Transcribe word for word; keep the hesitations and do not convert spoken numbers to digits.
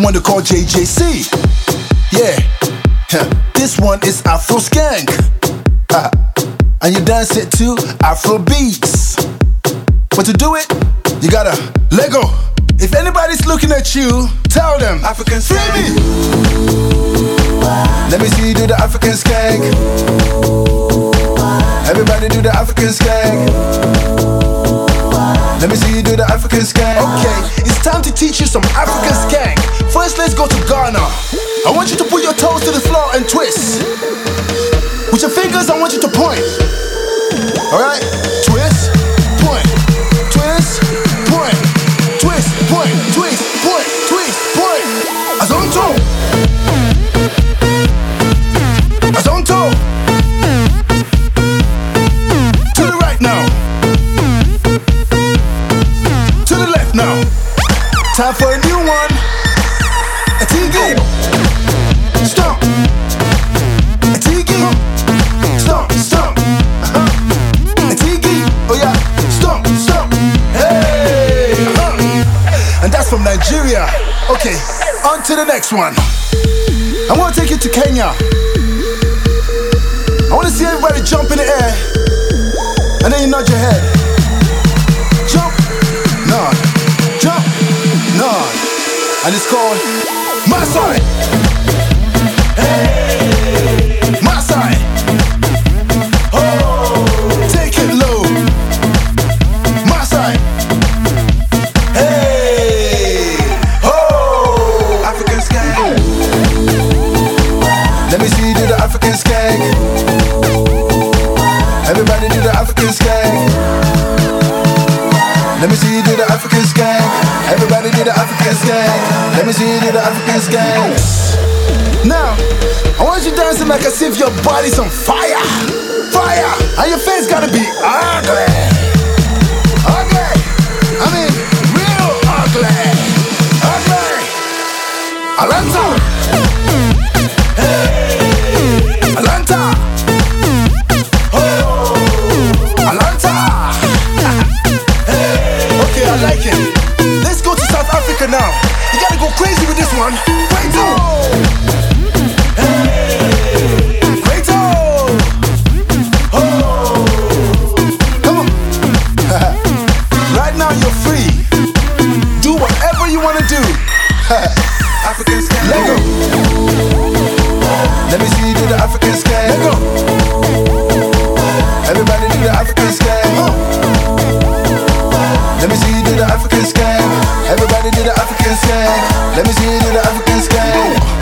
one they call J J C. Yeah, this one is Afro Skank. Uh, and you dance it to Afro beats. But to do it, you gotta let go. If anybody's looking at you, tell them African free me. Let me see you do the African Skank. Everybody do the African Skank. Let me see you do the African Skank. Okay, it's time to teach you some African Skank. First, let's go to Ghana. I want you to put your toes to the floor and twist. With your fingers, I want you to point. Alright? Twist, point, twist, point, twist, point, twist, point, twist, point. Azonto. Azonto. To the right now. To the left now. Time for a new one. A Tigi. Stomp. A Tigi. Stomp, stomp. Uh-huh. A Tigi. Oh yeah. Stomp, stomp. Hey. Uh-huh. And that's from Nigeria. Okay, on to the next one. I want to take you to Kenya. I want to see everybody jump in the air. And then you nod your head. Jump, nod. Jump, nod. And it's called Maasai. Hey, Maasai. Oh, take it low. Maasai. Hey, oh, African Skank. Let me see you do the African Skank. Everybody do the African Skank. Let me see you do the African Skank. Everybody do the African Skank. Let me see you do the African Skank. Now, I want you dancing like as if your body's on fire. Fire! And your face gotta be ugly. Ugly! I mean, real ugly. Ugly! Alanta! Hey! Alanta! Oh! Alanta! Hey! Okay, I like it. Let's go to South Africa now. You gotta go crazy with this one. Wait, African Skank. Let go. Let me see you do the African Skank. Let go. Everybody do the African Skank. Oh. Let me see you do the African Skank. Everybody do the African Skank. Let me see you do the African Skank.